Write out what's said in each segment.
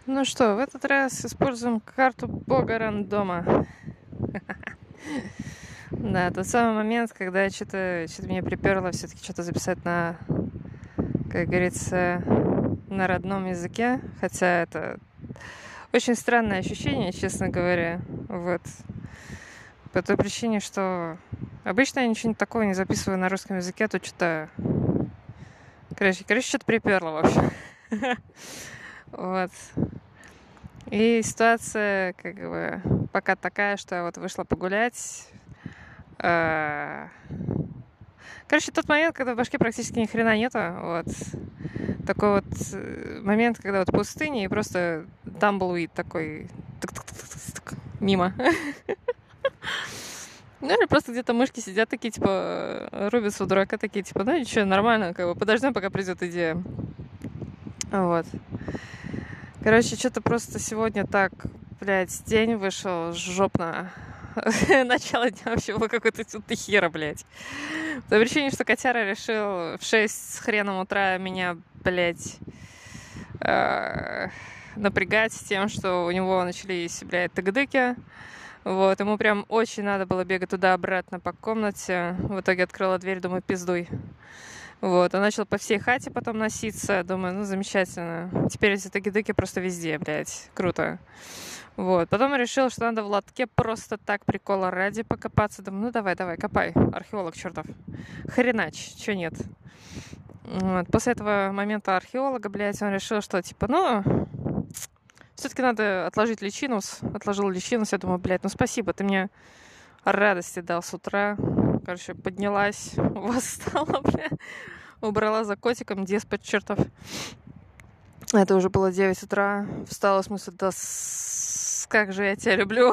Ну что, в этот раз используем карту бога рандома. Да, тот самый момент, когда что-то меня приперло все-таки что-то записать на, как говорится, на родном языке. Хотя это очень странное ощущение, честно говоря. Вот. По той причине, что обычно я ничего такого не записываю на русском языке, а тут что-то... Короче, что-то приперло, в общем. Вот. И ситуация, как бы, пока такая, что я вот вышла погулять. Короче, тот момент, когда в башке практически ни хрена нету, вот. Такой вот момент, когда вот пустыня, и просто тамблуид такой мимо. Ну или просто где-то мышки сидят такие, типа, рубятся у дурака, такие, типа, ну ничего, нормально, как бы, подождем, пока придет идея. Вот. Короче, что-то просто сегодня так, блядь, день вышел жопно. Начало дня вообще было какое-то хера, блядь. По причине, что котяра решил в 6 с хреном утра меня, блядь, напрягать тем, что у него начались, блядь, тыгдыки. Вот, ему прям очень надо было бегать туда-обратно по комнате. В итоге открыла дверь, думаю, пиздуй. Вот, он начал по всей хате потом носиться. Думаю, ну, замечательно. Теперь эти тыки-дыки просто везде, блядь. Круто. Вот, потом решил, что надо в лотке просто так прикола ради покопаться. Думаю, ну, давай, копай, археолог чертов. Хренач, чё нет. Вот, после этого момента археолога, блядь, он решил, что, типа, ну... Все-таки надо отложить личинус. Отложил личинус. Я думаю, блядь, ну спасибо, ты мне радости дал с утра. Короче, поднялась, восстала, бля. Убрала за котиком, деспот чертов. Это уже было 9 утра. Встала, в смысле, да как же я тебя люблю.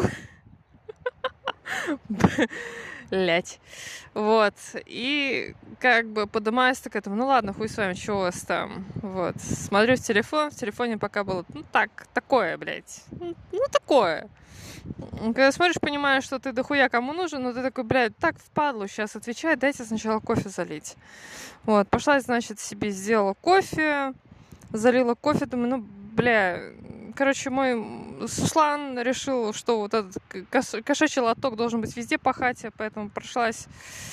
Блять. Вот. И как бы подымаюсь такая, думаю, ну ладно, хуй с вами, что у вас там? Вот. Смотрю в телефоне пока было, ну так, такое, блядь. Ну, такое. Когда смотришь, понимаешь, что ты дохуя кому нужен, но ты такой, блядь, так впадлу сейчас отвечай, дайте сначала кофе залить. Вот. Пошла, значит, себе сделала кофе, залила кофе, думаю, ну, бля... Короче, мой Суслан решил, что вот этот кошачий лоток должен быть везде по хате, поэтому прошлась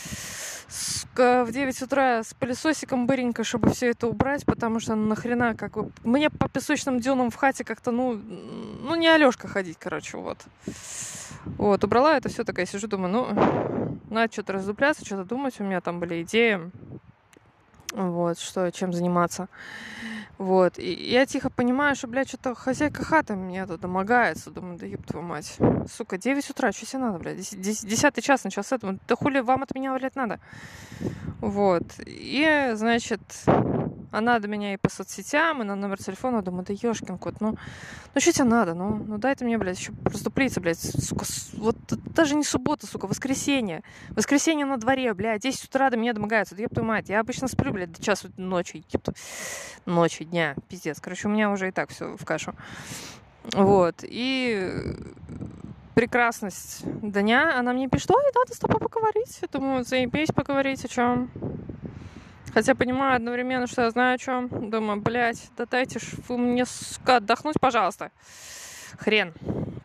в 9 утра с пылесосиком быренько, чтобы все это убрать, потому что нахрена, как бы, мне по песочным дюнам в хате как-то, ну не Алёшка ходить, короче, вот. Вот, убрала это все, такая сижу, думаю, ну, надо что-то раздупляться, что-то думать, у меня там были идеи, вот, чем заниматься. Вот, и я тихо понимаю, что, блядь, что-то хозяйка хаты меня тут домогается. Думаю, да еб твою мать. Сука, 9 утра, что себе надо, блядь? 10 час начался. Думаю, да хули вам от меня, блядь, надо? Вот, и, значит, она до меня и по соцсетям, и на номер телефона. Думаю, да ёшкин кот, ну что тебе надо? Ну дай ты мне, блядь, еще проступлиться, блядь, сука. Вот даже не суббота, сука, воскресенье. Воскресенье на дворе, блядь, 10 утра до меня домогаются. Да еб твою мать, я обычно сплю, блядь, до часу ночи, ночи, дня, пиздец. Короче, у меня уже и так все в кашу. Вот, и прекрасность дня, она мне пишет, ой, надо с тобой поговорить. Я думаю, заебись поговорить о чем. Хотя понимаю одновременно, что я знаю о чем. Думаю, блядь, да дайте ж вы мне, сука, отдохнуть, пожалуйста. Хрен.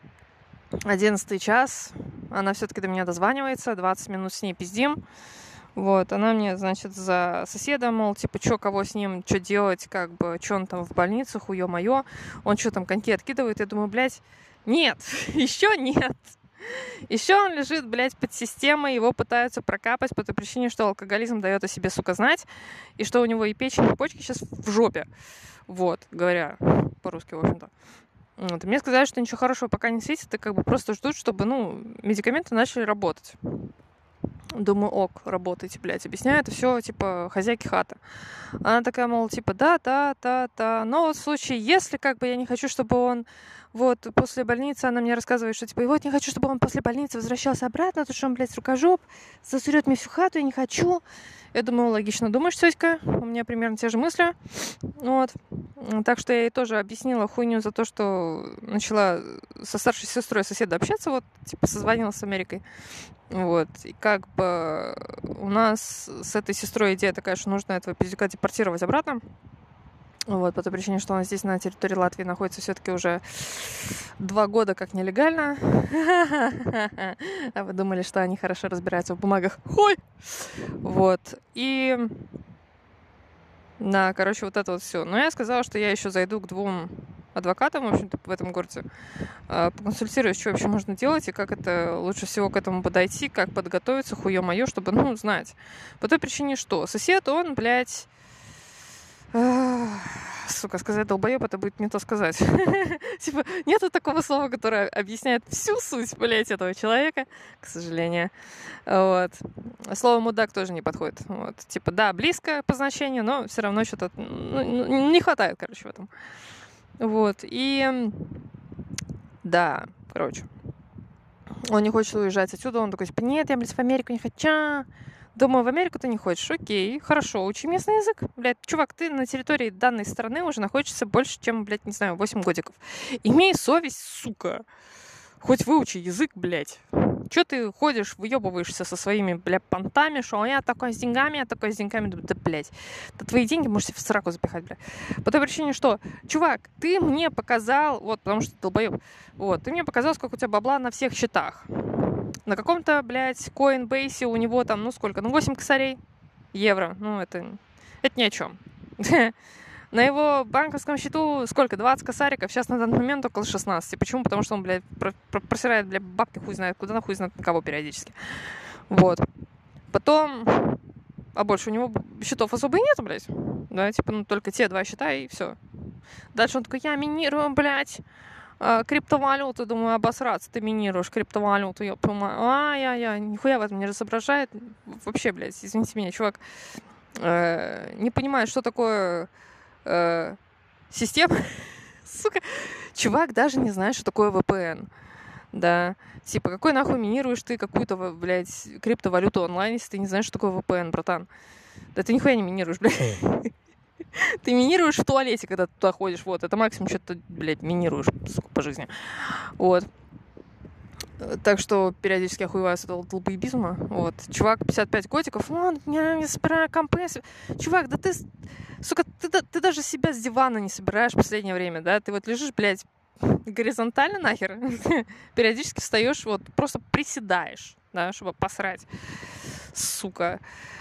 11 час. Она все-таки до меня дозванивается. 20 минут с ней пиздим. Вот, она мне, значит, за соседа, мол, типа, что, кого с ним, что делать, как бы, что он там в больнице, хуё моё. Он что там, коньки откидывает. Я думаю, блядь, нет, еще нет. Еще он лежит, блядь, под системой, его пытаются прокапать по той причине, что алкоголизм дает о себе, сука, знать, и что у него и печень, и почки сейчас в жопе. Вот, говоря по-русски, в общем-то. Вот. И мне сказали, что ничего хорошего пока не светит, и как бы просто ждут, чтобы, медикаменты начали работать. Думаю, ок, работайте, блядь, объясняю, это все, типа, хозяйки хаты. Она такая, мол, типа, да, но вот в случае, если, как бы, я не хочу, чтобы он, вот, после больницы, она мне рассказывает, что, типа, и вот не хочу, чтобы он после больницы возвращался обратно, потому что он, блядь, рукожоп, засурет мне всю хату, я не хочу. Я думаю, логично думаешь, тетька, у меня примерно те же мысли, вот. Так что я ей тоже объяснила хуйню за то, что начала со старшей сестрой соседа общаться, вот, типа, созвонилась с Америкой. Вот, и как бы у нас с этой сестрой идея такая, что нужно этого пиздюка депортировать обратно. Вот, по той причине, что он здесь на территории Латвии находится все-таки уже 2 года как нелегально. А вы думали, что они хорошо разбираются в бумагах? Хой! Вот. И... Да, короче, вот это вот все. Но я сказала, что я еще зайду к 2 адвокатам, в общем-то, в этом городе. Поконсультируюсь, что вообще можно делать и как это лучше всего к этому подойти, как подготовиться, хуё моё, чтобы, ну, знать. По той причине, что сосед, он, блядь... Сука, сказать долбоёб, это будет не то сказать. Типа, нету такого слова, которое объясняет всю суть, блядь, этого человека, к сожалению. Вот. Слово мудак тоже не подходит. Вот. Типа, да, близко по значению, но все равно что-то не хватает, короче, в этом. Вот. И да, короче. Он не хочет уезжать отсюда. Он такой, типа, нет, я, блядь, в Америку не хочу. Думаю, в Америку ты не хочешь. Окей, хорошо, учи местный язык. Блядь, чувак, ты на территории данной страны уже находишься больше, чем, блядь, не знаю, 8 годиков. Имей совесть, сука. Хоть выучи язык, блядь. Чё ты ходишь, выебываешься со своими, бля, понтами, что я такой с деньгами, я такой с деньгами. Да, блядь, да твои деньги можешь себе в сраку запихать, бля. По той причине, что, чувак, ты мне показал, вот, потому что ты долбоеб, вот, ты мне показал, сколько у тебя бабла на всех счетах. На каком-то, блядь, Coinbase у него там, ну сколько, ну 8 косарей евро, ну это ни о чем. На его банковском счету сколько? 20 косариков. Сейчас на данный момент около 16. Почему? Потому что он, блядь, просирает, блядь, бабки хуй знает куда, хуй знает на кого периодически. Вот. Потом... А больше у него счетов особо и нету, блядь. Да, типа, ну только те 2 счета и все. Дальше он такой, я минирую, блядь, криптовалюту. Думаю, обосраться, ты минируешь криптовалюту. Я понимаю, ай-яй-яй, нихуя в этом не соображает. Вообще, блядь, извините меня, чувак, не понимает, что такое... система, сука, чувак даже не знает, что такое VPN, да, типа, какой нахуй минируешь ты какую-то, блядь, криптовалюту онлайн, если ты не знаешь, что такое VPN, братан, да ты нихуя не минируешь, блядь, ты минируешь в туалете, когда ты туда ходишь, вот, это максимум, что ты, блядь, минируешь, сука, по жизни, вот. Так что периодически охуеваю с этого долбоебизма. Вот. Чувак, 55 годиков, он не собираю компы. Чувак, да ты, сука, ты даже себя с дивана не собираешь в последнее время, да? Ты вот лежишь, блядь, горизонтально нахер. Периодически встаешь, вот, просто приседаешь, да, чтобы посрать. Сука.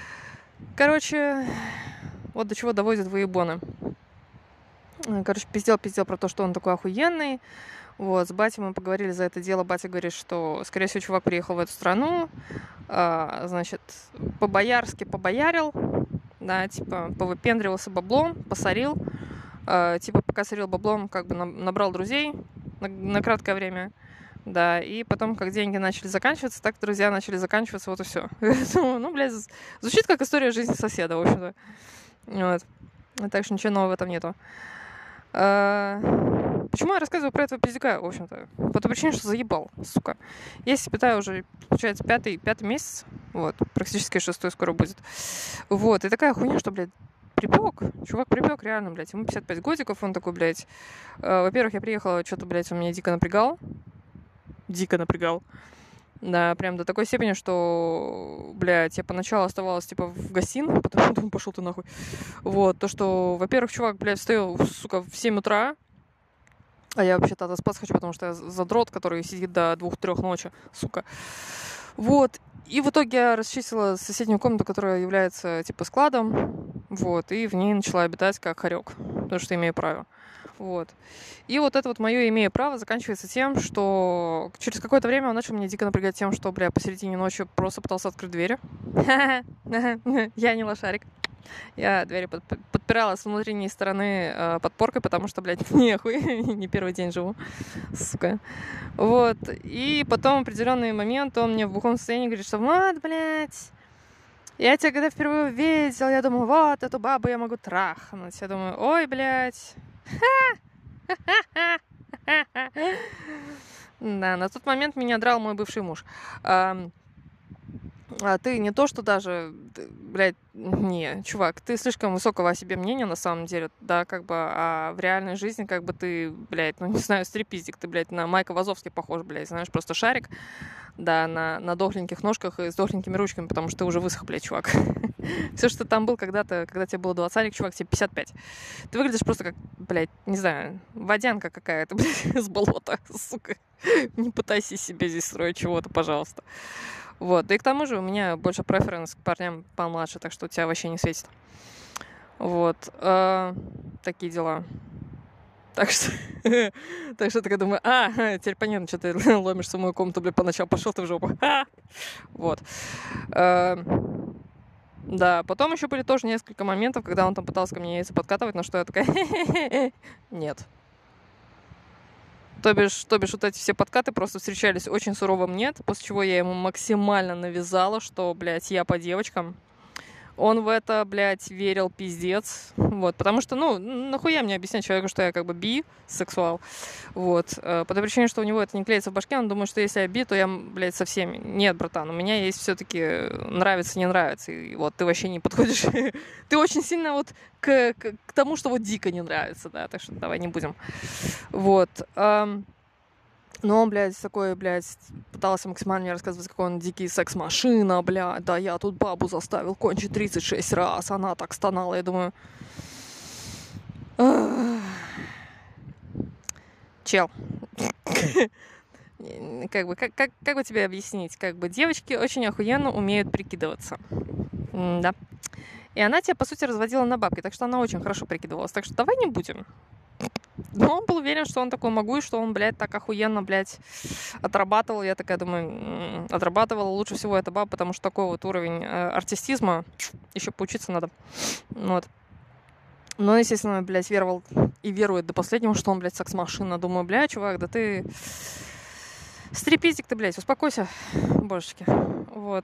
Короче, вот до чего доводят выебоны. Короче, пиздел про то, что он такой охуенный. Вот, с батей мы поговорили за это дело. Батя говорит, что, скорее всего, чувак приехал в эту страну, значит, по-боярски побоярил, да, типа, повыпендривался баблом, посорил, типа, пока сорил баблом, как бы набрал друзей на краткое время, да, и потом, как деньги начали заканчиваться, так друзья начали заканчиваться, вот и все. Ну, блядь, звучит как история жизни соседа, в общем-то. Вот. Так что ничего нового в этом нету. Почему я рассказываю про этого пиздюка, в общем-то? По той причине, что заебал, сука. Я себя питаю уже, получается, пятый месяц. Вот, практически 6-й скоро будет. Вот, и такая хуйня, что, блядь, припёк. Чувак припёк, реально, блядь. Ему 55 годиков, он такой, блядь. Во-первых, я приехала, что-то, блядь, он меня дико напрягал. Да, прям до такой степени, что, блядь, я поначалу оставалась, типа, в гостиной, потом думаю, пошел ты нахуй. Вот, то, что, во-первых, чувак, блядь, встаю, сука, в 7 утра, а я вообще-то отоспаться хочу, потому что я задрот, который сидит до 2-3 ночи, сука. Вот, и в итоге я расчистила соседнюю комнату, которая является, типа, складом, вот, и в ней начала обитать как хорек, потому что имею право. Вот. И вот это вот мое имею право заканчивается тем, что через какое-то время он начал меня дико напрягать тем, что, бля, посередине ночи просто пытался открыть двери. Я не лошарик. Я двери подпирала с внутренней стороны подпоркой, потому что, блядь, нехуй, не первый день живу, сука. Вот. И потом в определенный момент он мне в бухом состоянии говорит, что вот, блядь, я тебя когда впервые увидел, я думаю, вот, эту бабу я могу трахнуть. Я думаю, ой, блядь. Да, на тот момент меня драл мой бывший муж. А ты не то, что даже, блядь, не, чувак, ты слишком высокого о себе мнения на самом деле, да, как бы, а в реальной жизни, как бы, ты, блядь, ну, не знаю, стрипизик, ты, блядь, на Майка Вазовски похож, блядь, знаешь, просто шарик, да, на дохленьких ножках и с дохленькими ручками, потому что ты уже высох, блядь, чувак. Все, что ты там был когда-то, когда тебе было 20, чувак, тебе 55. Ты выглядишь просто как, блядь, не знаю, водянка какая-то, блядь, с болота, сука. Не пытайся себе здесь строить чего-то, пожалуйста. Вот. Да и к тому же у меня больше преференс к парням помладше, так что у тебя вообще не светит. Вот. Такие дела. Так что, так что я такая думаю, теперь понятно, что ты ломишься в мою комнату, блядь, поначалу пошел ты в жопу. Вот. Да, потом еще были тоже несколько моментов, когда он там пытался ко мне яйца подкатывать, на что я такая, нет. То бишь вот эти все подкаты просто встречались очень суровым нет, после чего я ему максимально навязала, что, блядь, я по девочкам. Он в это, блядь, верил пиздец. Вот, потому что, ну, нахуя мне объяснять человеку, что я как бы бисексуал. Вот. По той причине, что у него это не клеится в башке, он думает, что если я би, то я, блядь, со всеми. Нет, братан, у меня есть все-таки нравится, не нравится. И вот ты вообще не подходишь. Ты очень сильно вот к тому, что вот дико не нравится, да, так что давай не будем. Вот. Но он, блядь, такой, блядь, пытался максимально мне рассказывать, какой он дикий секс-машина, блядь, да я тут бабу заставил кончить 36 раз, она так стонала, я думаю... Чел. Как бы, как бы тебе объяснить? Как бы девочки очень охуенно умеют прикидываться. Да. И она тебя, по сути, разводила на бабки, так что она очень хорошо прикидывалась. Так что давай не будем. Но он был уверен, что он такой могу, и что он, блядь, так охуенно, блядь, отрабатывал. Я такая думаю, отрабатывала лучше всего эта баба, потому что такой вот уровень артистизма еще поучиться надо. Вот. Но он, естественно, блядь, веровал и верует до последнего, что он, блядь, секс-машина. Думаю, блядь, чувак, да ты... Стрипизик ты, блядь, успокойся, божечки. Вот.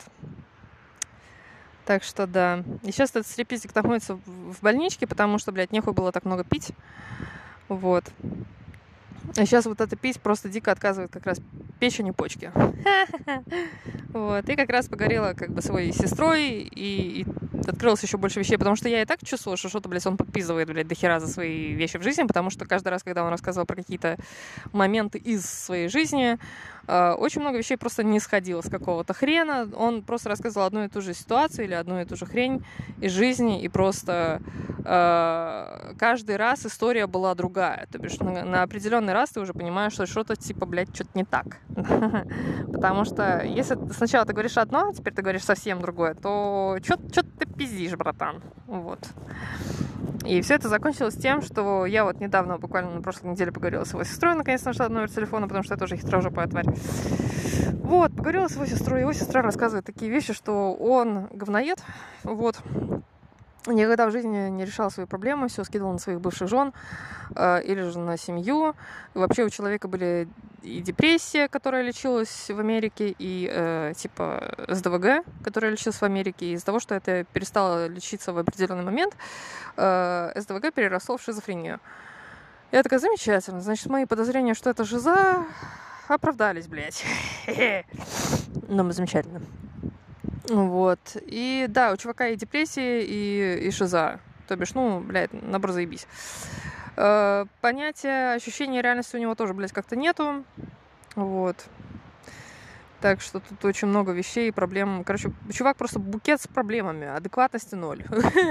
Так что, да. И сейчас этот стрипизик находится в больничке, потому что, блядь, нехуй было так много пить. Вот. А сейчас вот это пить просто дико отказывает как раз печень и почки. Вот. И как раз поговорила как бы своей сестрой и открылось еще больше вещей, потому что я и так чувствовала, что что-то, блядь, он подписывает, блядь, дохера за свои вещи в жизни, потому что каждый раз, когда он рассказывал про какие-то моменты из своей жизни, очень много вещей просто не сходило с какого-то хрена. Он просто рассказывал одну и ту же ситуацию или одну и ту же хрень из жизни, и просто каждый раз история была другая. То бишь на определенный раз ты уже понимаешь, что что-то типа, блядь, что-то не так. Потому что если сначала ты говоришь одно, а теперь ты говоришь совсем другое, то что ты пиздишь, братан. Вот. И все это закончилось тем, что я вот недавно, буквально на прошлой неделе, поговорила с его сестрой, наконец нашла номер телефона, потому что я тоже хитрожопая тварь. Вот, поговорила с его сестрой, его сестра рассказывает такие вещи, что он говноед, вот, никогда в жизни не решал свои проблемы, все скидывал на своих бывших жен или же на семью. И вообще у человека были и депрессия, которая лечилась в Америке, и типа СДВГ, которая лечилась в Америке. И из-за того, что это перестало лечиться в определенный момент, СДВГ переросло в шизофрению. Я такая, замечательно. Значит, мои подозрения, что это жиза, оправдались, блядь. Ну, замечательно. Вот. И да, у чувака и депрессия, и шиза. То бишь, ну, блядь, набор заебись. Понятия, ощущения реальности у него тоже, блядь, как-то нету. Вот. Так что тут очень много вещей и проблем. Короче, чувак просто букет с проблемами. Адекватности 0.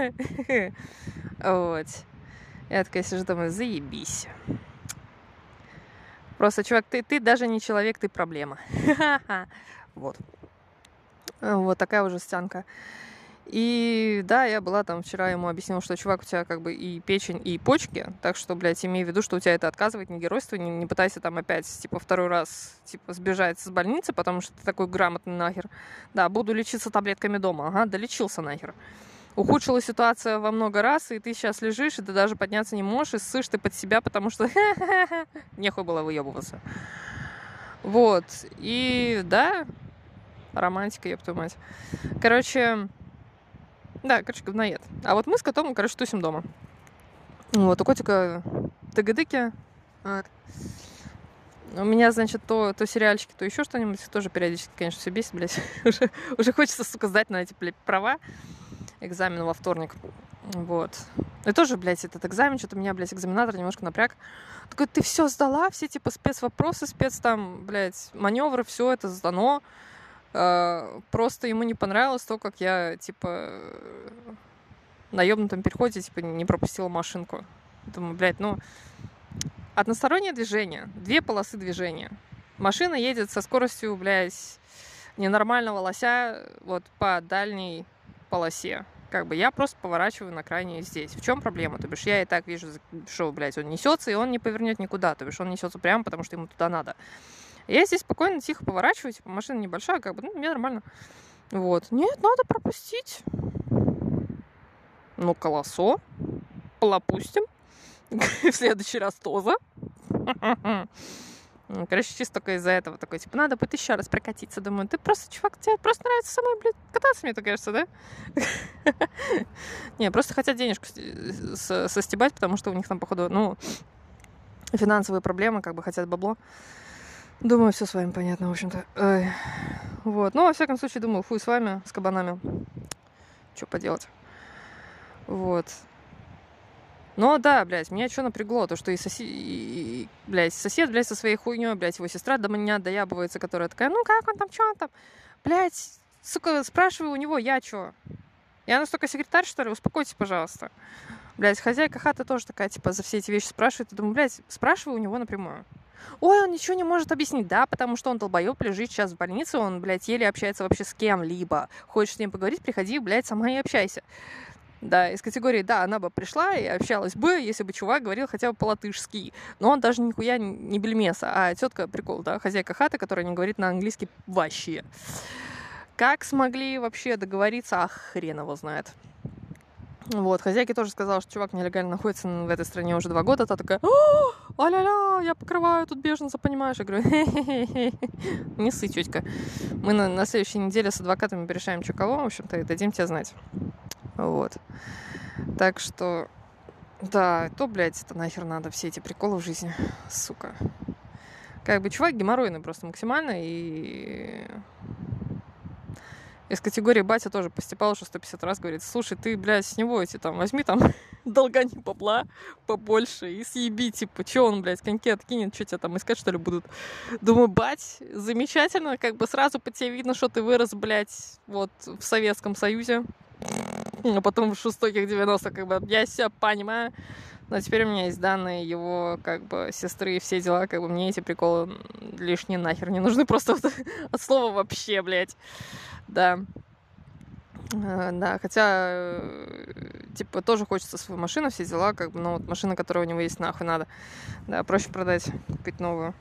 Вот. Я такая сижу, думаю, заебись. Просто, чувак, ты даже не человек, ты проблема. Вот. Вот такая уже стянка. И да, я была там вчера, ему объяснила, что, чувак, у тебя как бы и печень, и почки, так что, блядь, имей в виду, что у тебя это отказывает, не геройствуй, не пытайся там опять, типа, второй раз, типа, сбежать с больницы, потому что ты такой грамотный нахер. Да, буду лечиться таблетками дома. Ага, долечился нахер. Ухудшилась ситуация во много раз, и ты сейчас лежишь, и ты даже подняться не можешь, и ссышь ты под себя, потому что нехуй было выебываться. Вот. И да, романтика, ёб твою мать. Короче, говноед. А вот мы с котом, короче, тусим дома. Вот, у котика тыгадыки. Вот. У меня, значит, то сериальчики, то еще что-нибудь тоже периодически, конечно, все бесит, блядь. Уже хочется, сука, сдать на эти, блядь, права. Экзамен во вторник. Вот. И тоже, блядь, этот экзамен, что-то меня, блядь, экзаменатор немножко напряг. Такой, ты все сдала, все, типа, спецвопросы, там, блядь, маневры, все это сдано. Просто ему не понравилось то, как я, типа, на ёбнутом переходе, типа, не пропустила машинку. Думаю, блядь, одностороннее движение, 2 полосы движения. Машина едет со скоростью, блядь, ненормального лося вот по дальней полосе. Как бы я просто поворачиваю на крайнюю здесь. В чем проблема? То бишь я и так вижу, что, блядь, он несется, и он не повернет никуда. То бишь он несется прямо, потому что ему туда надо. Я здесь спокойно, тихо поворачиваю, типа машина небольшая, как бы, мне нормально. Вот. Нет, надо пропустить. Колосо. Пропустим. В следующий раз тоже. Короче, чисто только из-за этого такой, типа, надо будет еще раз прокатиться. Думаю, ты просто, чувак, тебе просто нравится самой, блядь, кататься, мне так кажется, да? Не, просто хотят денежку состебать, потому что у них там, походу, финансовые проблемы, как бы хотят бабло. Думаю, все с вами понятно, в общем-то. Вот, во всяком случае, думаю, хуй с вами, с кабанами. Что поделать? Вот. Но да, блядь, меня что напрягло, то, что сосед, блядь, со своей хуйней, блядь, его сестра до меня доябывается, которая такая, как он там, что он там? Блядь, сука, спрашиваю у него, я чё? Я настолько секретарь, что ли? Успокойтесь, пожалуйста. Блядь, хозяйка хаты тоже такая, типа, за все эти вещи спрашивает. Я думаю, блядь, спрашиваю у него напрямую. Ой, он ничего не может объяснить. Да, потому что он долбоёб, лежит сейчас в больнице, он, блядь, еле общается вообще с кем-либо. Хочешь с ним поговорить, приходи, блядь, сама и общайся. Да, из категории, да, она бы пришла и общалась бы, если бы чувак говорил хотя бы по-латышски. Но он даже нихуя не бельмеса. А тетка, прикол, да, хозяйка хаты, которая не говорит на английский вообще. Как смогли вообще договориться, хрен его знает. Вот, хозяйке тоже сказала, что чувак нелегально находится в этой стране уже 2 года. Та такая, а-ля-ля, я покрываю тут беженца, понимаешь? Я говорю, хе-хе-хе, не ссы, тетка. Мы на следующей неделе с адвокатами порешаем, что кого, в общем-то, и дадим тебе знать. Вот. Так что, да, блядь, это нахер надо, все эти приколы в жизни, сука. Как бы чувак геморройный просто максимально, и из категории батя тоже постепал уже 150 раз, говорит, слушай, ты, блядь, с него эти там, возьми там, долгани бабла побольше и съеби, типа, че он, блядь, коньки откинет, что тебя там искать, что ли, будут? Думаю, бать, замечательно, как бы сразу по тебе видно, что ты вырос, блядь, вот, в Советском Союзе. А потом в жестоких 90-х, как бы, я все понимаю. Но теперь у меня есть данные его, как бы, сестры и все дела, как бы, мне эти приколы лишние нахер не нужны, просто вот, от слова вообще, блядь. Да. Да, хотя, типа, тоже хочется свою машину, все дела, как бы, но вот машина, которая у него есть, нахуй надо. Да, проще продать, купить новую.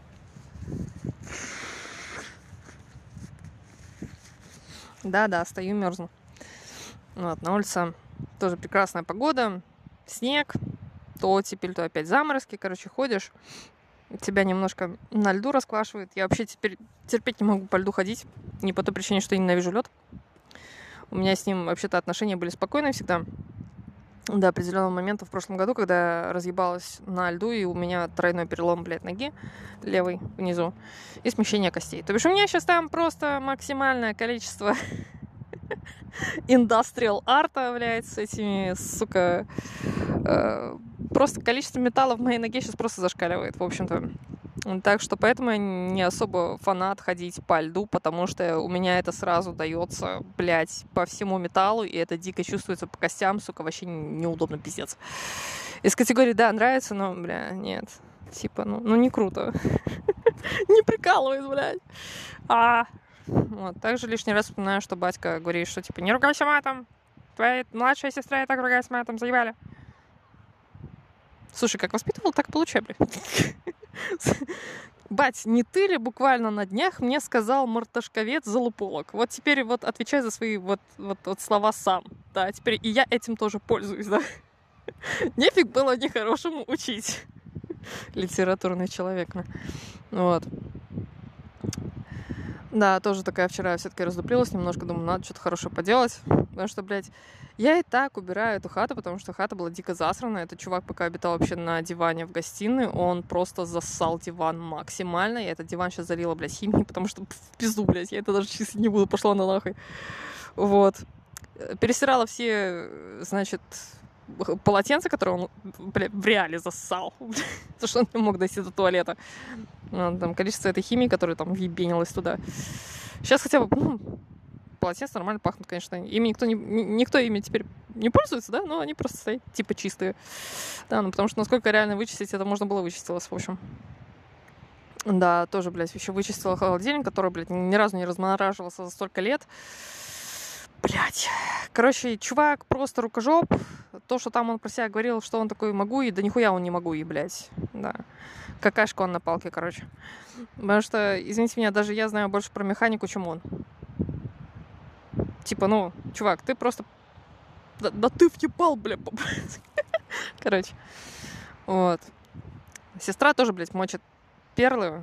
Да, стою, мерзну. Вот, на улице тоже прекрасная погода, снег, то оттепель, то опять заморозки, короче, ходишь, тебя немножко на льду расквашивает. Я вообще теперь терпеть не могу по льду ходить, не по той причине, что я ненавижу лед. У меня с ним вообще-то отношения были спокойные всегда. До определенного момента в прошлом году, когда я разъебалась на льду, и у меня тройной перелом, блядь, ноги левой внизу и смещение костей. То бишь у меня сейчас там просто максимальное количество индастриал арта, блядь, с этими, сука, просто количество металла в моей ноге сейчас просто зашкаливает, в общем-то. Так что поэтому я не особо фанат ходить по льду, потому что у меня это сразу дается, блядь, по всему металлу, и это дико чувствуется по костям, сука, вообще неудобно, пиздец. Из категории, да, нравится, но, бля, нет. Типа, не круто. Не прикалываюсь, блядь. Вот. Также лишний раз вспоминаю, что батька говорит, что, типа, не ругайся матом. Твоя младшая сестра и так ругается матом, заебали. Слушай, как воспитывал, так и получай, блядь. Бать, не ты ли буквально на днях мне сказал мартышковец залуполок? Вот теперь вот отвечай за свои вот слова сам. Да, теперь и я этим тоже пользуюсь, да. Нефиг было нехорошему учить. Литературный человек. Вот. Да, тоже такая вчера все-таки раздуплилась немножко, думаю, надо что-то хорошее поделать, потому что, блядь, я и так убираю эту хату, потому что хата была дико засрана. Этот чувак пока обитал вообще на диване в гостиной, он просто зассал диван максимально. Я этот диван сейчас залила, блядь, химией, потому что в пизду, блядь, я это даже чистить не буду, пошла на нахуй. Вот. Перестирала все, значит, полотенца, которые он, блядь, в реале зассал, потому что он не мог дойти до туалета. Там количество этой химии, которая там въебенилась туда. Сейчас хотя бы полотенца нормально пахнут, конечно. Ими никто ими теперь не пользуется, да, но они просто стоят типа чистые. Да, ну потому что насколько реально вычистить, это можно было вычистилось, в общем. Да, тоже, блядь, еще вычистила холодильник, который, блядь, ни разу не размораживался за столько лет. Блядь. Короче, чувак просто рукожоп. То, что там он про себя говорил, что он такой могу, и да нихуя он не могу, и, блядь. Да. Какашка он на палке, короче. Потому что, извините меня, даже я знаю больше про механику, чем он. Типа, ну, чувак, ты просто... Да ты въебал, бля. Короче. Вот. Сестра тоже, блядь, мочит перлы.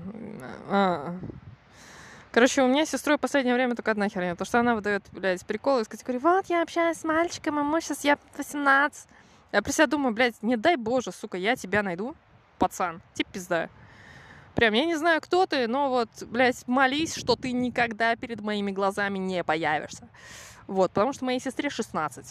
Короче, у меня с сестрой в последнее время только одна херня, потому что она выдает, блядь, приколы из категории: вот, я общаюсь с мальчиком, ему сейчас я 18. Я при себя думаю, блядь, не дай боже, сука, я тебя найду, пацан, типа пизда. Прям, я не знаю, кто ты, но вот, блядь, молись, что ты никогда перед моими глазами не появишься. Вот, потому что моей сестре 16.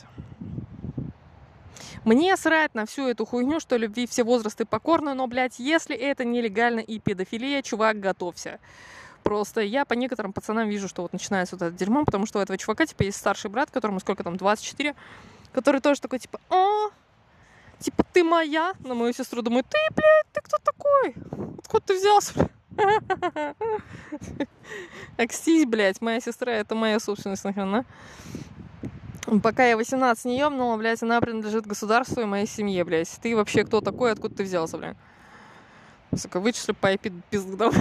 Мне срать на всю эту хуйню, что любви все возрасты покорны, но, блядь, если это нелегально и педофилия, чувак, готовься. Просто я по некоторым пацанам вижу, что вот начинается вот это дерьмо, потому что у этого чувака, типа, есть старший брат, которому сколько там, 24, который тоже такой, типа, типа, ты моя, на мою сестру. Думаю, ты, блядь, ты кто такой? Откуда ты взялся? Акстись, блядь, моя сестра, это моя собственность, нахрена. Пока я 18 не ёбнула, блядь, она принадлежит государству и моей семье, блядь. Ты вообще кто такой, откуда ты взялся, блядь? Сука, вычислю по IP пизду, да?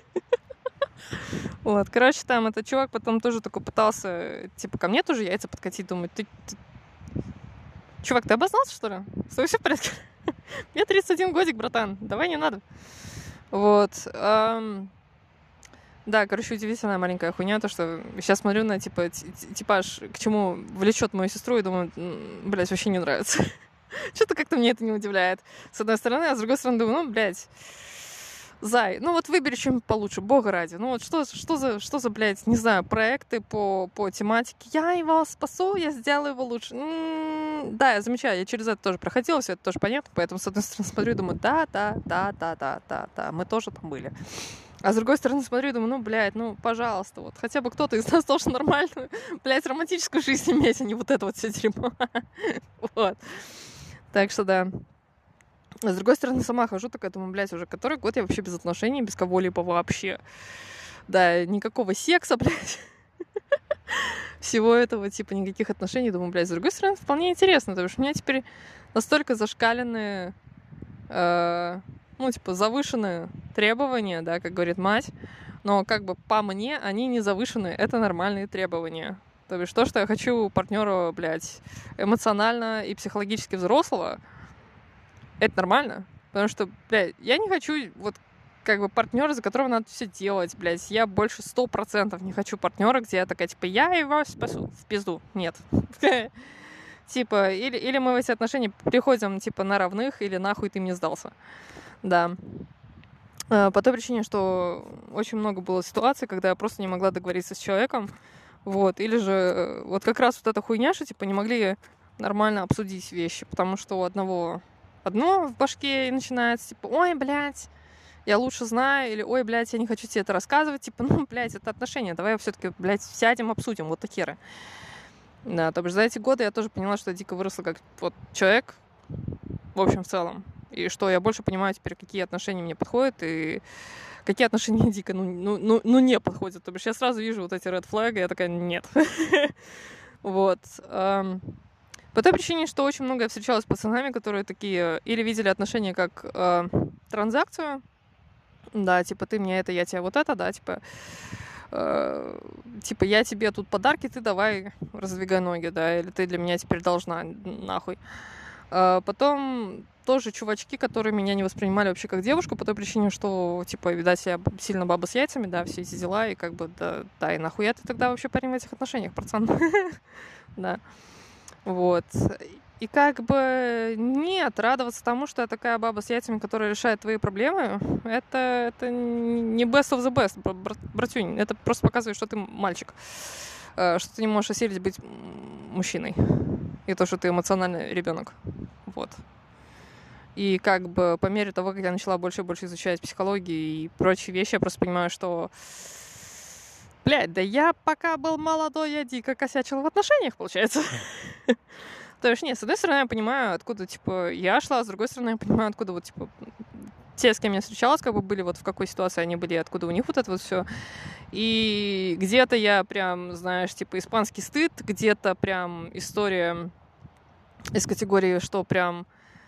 Вот, короче, там этот чувак потом тоже такой пытался, типа, ко мне тоже яйца подкатить, думаю, ты... Чувак, ты обознался, что ли? С тобой все в порядке? Мне 31 годик, братан, давай не надо. Вот. Да, короче, удивительная маленькая хуйня, то, что сейчас смотрю на, типа, типаж, к чему влечет мою сестру, и думаю, блядь, вообще не нравится. Что-то как-то мне это не удивляет. С одной стороны, а с другой стороны думаю, блядь, зай, ну вот выбери что-нибудь получше, бога ради. Ну вот что за, блядь, не знаю, проекты по тематике. Я его спасу, я сделаю его лучше. Да, я замечаю, я через это тоже проходила, все это тоже понятно, поэтому, с одной стороны, смотрю и думаю, да, мы тоже там были. А с другой стороны, смотрю и думаю, ну, блядь, ну, пожалуйста, вот хотя бы кто-то из нас должен нормальную, блядь, романтическую жизнь иметь, а не вот это вот все дерьмо. Вот. Так что да. А с другой стороны, сама хожу такая, думаю, блядь, уже который год я вообще без отношений, без кого-либо вообще. Да, никакого секса, блядь. Всего этого, типа, никаких отношений. Думаю, блядь, с другой стороны, вполне интересно, потому что у меня теперь настолько зашкаленные, ну, типа, завышенные требования, да, как говорит мать, но как бы по мне они не завышенные, это нормальные требования. То есть то, что я хочу партнера, блядь, эмоционально и психологически взрослого, это нормально, потому что, блядь, я не хочу вот как бы партнера, за которого надо все делать, блядь. Я больше 100% не хочу партнера, где я такая, типа, я его спасу в пизду. Нет. Типа, или мы в эти отношения приходим, типа, на равных, или нахуй ты мне сдался. Да. По той причине, что очень много было ситуаций, когда я просто не могла договориться с человеком. Вот. Или же вот как раз вот эта хуйня, что, типа, не могли нормально обсудить вещи, потому что у одного одно в башке и начинается, типа, ой, блядь, я лучше знаю, или, ой, блядь, я не хочу тебе это рассказывать, типа, ну, блядь, это отношения, давай все-таки, блядь, сядем, обсудим, вот такие. Да, то бишь за эти годы я тоже поняла, что я дико выросла как вот человек, в общем, в целом, и что я больше понимаю теперь, какие отношения мне подходят, и какие отношения дико, ну не подходят, то бишь я сразу вижу вот эти red flag, и я такая, нет. Вот. По той причине, что очень много я встречалась с пацанами, которые такие или видели отношения как транзакцию, да, типа ты мне это, я тебе вот это, да, типа я тебе тут подарки, ты давай раздвигай ноги, да, или ты для меня теперь должна, нахуй. Потом тоже чувачки, которые меня не воспринимали вообще как девушку по той причине, что, типа, видать, я сильно баба с яйцами, да, все эти дела, и как бы, да, и нахуя ты тогда вообще парень в этих отношениях, пацан? Да, вот. И как бы нет, радоваться тому, что я такая баба с яйцами, которая решает твои проблемы, это не best of the best, братюнь. Это просто показывает, что ты мальчик, что ты не можешь осилить быть мужчиной. И то, что ты эмоциональный ребенок. Вот. И как бы по мере того, как я начала больше и больше изучать психологию и прочие вещи, я просто понимаю, что блядь, да я пока был молодой, я дико косячил в отношениях, получается. То есть, нет, с одной стороны, я понимаю, откуда, типа, я шла, с другой стороны, я понимаю, откуда, вот, типа, те, с кем я встречалась, как бы были, вот, в какой ситуации они были, откуда у них вот это вот все. И где-то я прям, знаешь, типа, испанский стыд, где-то прям история из категории, что прям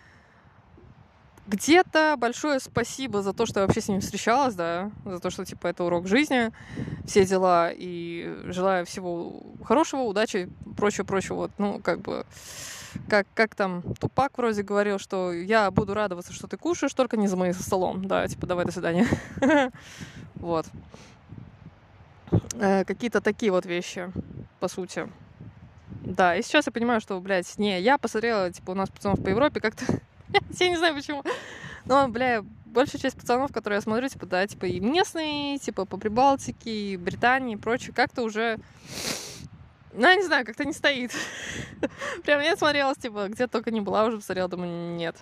где-то большое спасибо за то, что я вообще с ним встречалась, да, за то, что, типа, это урок жизни, все дела, и желаю всего хорошего, удачи, прочего, вот, ну, как бы, как там Тупак вроде говорил, что я буду радоваться, что ты кушаешь, только не за моим столом, да, типа, давай, до свидания. Вот. Какие-то такие вот вещи, по сути. Да, и сейчас я понимаю, что, блядь, не, я посмотрела, типа, у нас пацанов по Европе как-то. Я не знаю почему. Но, бля, большая часть пацанов, которые я смотрю, типа, да, типа и местные, типа по Прибалтике, и Британии и прочее, как-то уже, ну, я не знаю, как-то не стоит. Прям я смотрела, типа, где только не была, уже посмотрела, думаю, нет.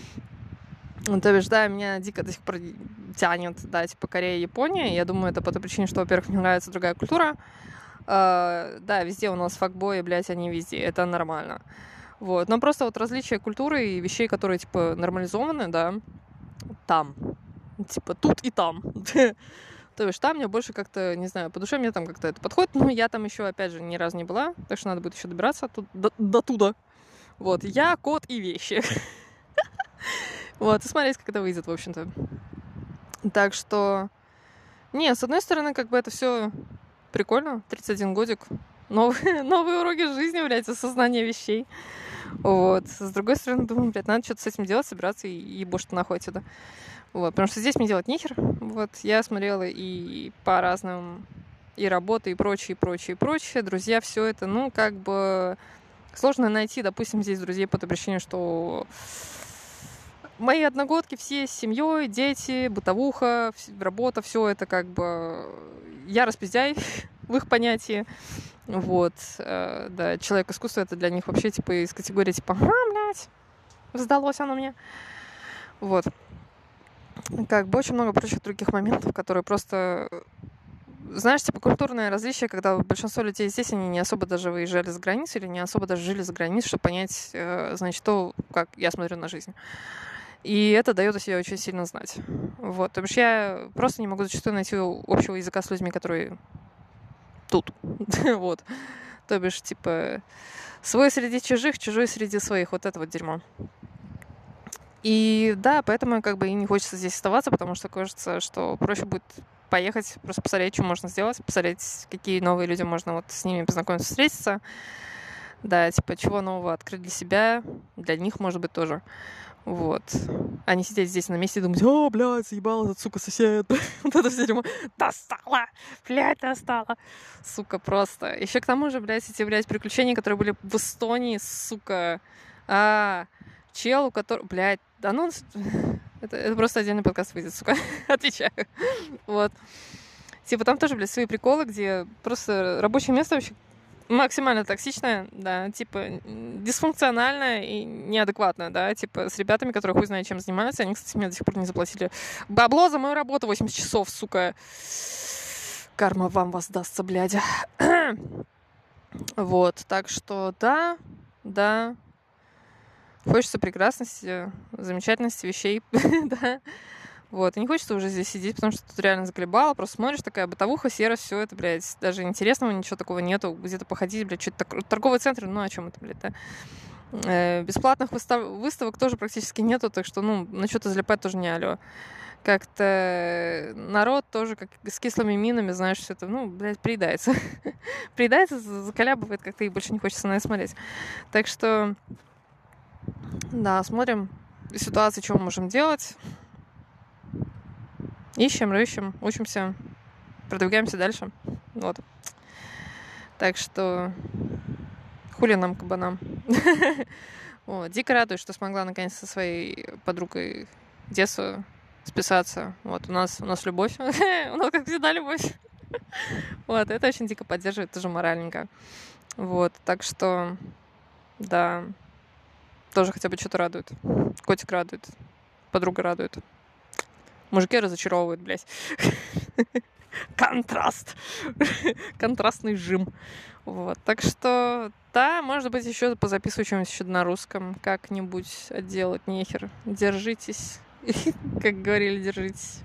Ну, то бишь, да, меня дико до сих пор тянет, да, типа Корея, Япония. Я думаю, это по той причине, что, во-первых, мне нравится другая культура. Да, везде у нас факбои, блядь, они везде, это нормально. Вот. Но просто вот различия культуры и вещей, которые, типа, нормализованы, да, там. Типа, тут и там. То есть там мне больше как-то, не знаю, по душе мне там как-то это подходит. Но я там еще, опять же, ни разу не была, так что надо будет еще добираться до туда. Вот. Я, кот и вещи. Вот. И смотреть, как это выйдет, в общем-то. Так что... Не, с одной стороны, как бы это все прикольно. 31 годик. Новые уроки жизни, блядь, осознание вещей. Вот. С другой стороны, думаю, блядь, надо что-то с этим делать, собираться и ебошь-то нахуй отсюда. Вот. Потому что здесь мне делать нехер. Вот. Я смотрела и по разным и работы, и прочее. Друзья, все это, ну, как бы сложно найти, допустим, здесь друзей по той причине, что мои одногодки все с семьей, дети, бытовуха, работа, все это как бы я распиздяй в их понятии. Вот, да, человек искусства это для них вообще типа из категории типа, блядь, сдалось оно мне. Вот. Как бы очень много прочих других моментов, которые просто, знаешь, типа культурное различие, когда большинство людей здесь, они не особо даже выезжали за границу или не особо даже жили за границей, чтобы понять, значит, то, как я смотрю на жизнь. И это дает о себе очень сильно знать. Вот. Потому что я просто не могу зачастую найти общего языка с людьми, которые тут. Вот. То бишь, типа, свой среди чужих, чужой среди своих. Вот это вот дерьмо. И да, поэтому как бы и не хочется здесь оставаться, потому что кажется, что проще будет поехать, просто посмотреть, что можно сделать, посмотреть, какие новые люди можно вот с ними познакомиться, встретиться. Да, типа, чего нового открыть для себя, для них, может быть, тоже. Вот. А не сидеть здесь на месте и думать, о, блядь, заебал этот, сука, сосед. Вот это все дерьмо. Достала! Блядь, достала! Сука, просто. Еще к тому же, блядь, эти, блядь, приключения, которые были в Эстонии, сука. Чел, у которого... Блядь, да ну... Это просто отдельный подкаст выйдет, сука. Отвечаю. Вот. Типа там тоже, блядь, свои приколы, где просто рабочее место вообще максимально токсичная, да, типа дисфункциональная и неадекватная, да, типа с ребятами, которые хуй знает чем занимаются. Они, кстати, мне до сих пор не заплатили бабло за мою работу 80 часов, сука. Карма вам воздастся, блядь. Вот, так что да. Хочется прекрасности, замечательности вещей, да. Вот, и не хочется уже здесь сидеть, потому что тут реально заколебало. Просто смотришь, такая бытовуха, серость, все это, блядь, даже интересного ничего такого нету. Где-то походить, блядь, что-то торговый центр, ну, о чем это, блядь, да? Бесплатных выставок тоже практически нету, так что, ну, на что-то залипать тоже не алё. Как-то народ тоже как с кислыми минами, знаешь, все это, ну, блядь, приедается. Приедается, заколябывает как-то, и больше не хочется на это смотреть. Так что, да, смотрим ситуации, что мы можем делать. Ищем, рыщем, учимся, продвигаемся дальше. Вот. Так что хули нам, кабанам. Вот. Дико радуюсь, что смогла наконец со своей подругой детства списаться. Вот, у нас любовь. У нас, как всегда, любовь. Вот, это очень дико поддерживает тоже моральненько. Вот, так что, да, тоже хотя бы что-то радует. Котик радует, подруга радует. Мужики разочаровывают, блядь. Контраст. Контрастный жим. Вот, так что, да, может быть, еще позаписываю что-нибудь еще на русском. Как-нибудь отделать нехер. Держитесь. Как говорили, держитесь.